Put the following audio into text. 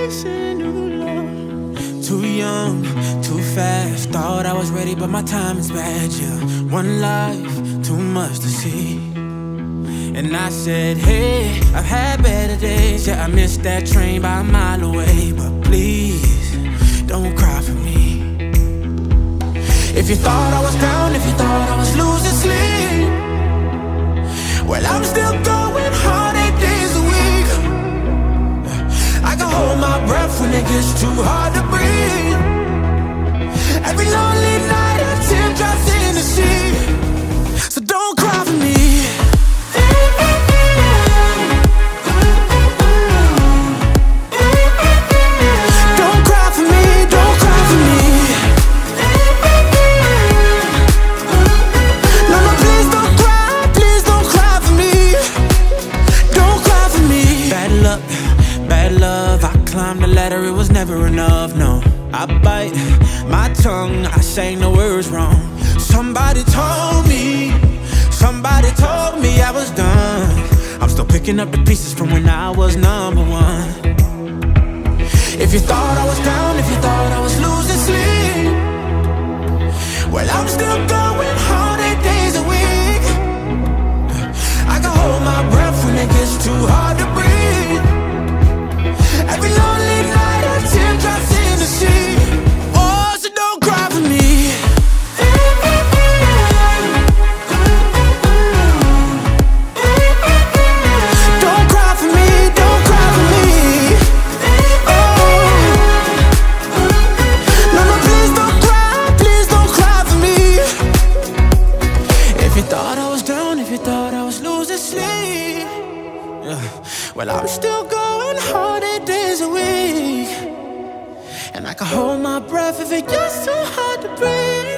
chasing new love. Too young, too fast. Thought I was ready, but my time is bad. Yeah, one life, too much to see. And I said, hey, I've had better days. Yeah, I missed that train by a mile away. But please, don't cry for me. If you thought I was down, if you thought I was losing sleep, well, I'm still going hard 8 days a week. I can hold my breath when it gets too hard to breathe. Every lonely night a tear drops in the sea. So don't cry for me. It was never enough, no. I bite my tongue, I say no words wrong. Somebody told me I was done. I'm still picking up the pieces from when I was number one. If you thought I was down, if you thought I was losing sleep, well, I'm still going hard 8 days a week. I can hold my breath when it gets too hard to breathe. Every lonely night a tear drops in the sea. Oh, so don't cry for me. Don't cry for me, don't cry for me. Oh, no, no, please don't cry for me. If you thought I was down, if you thought I was losing sleep, well, I'm still going hard 8 days a week. And I can hold my breath if it gets too hard to breathe.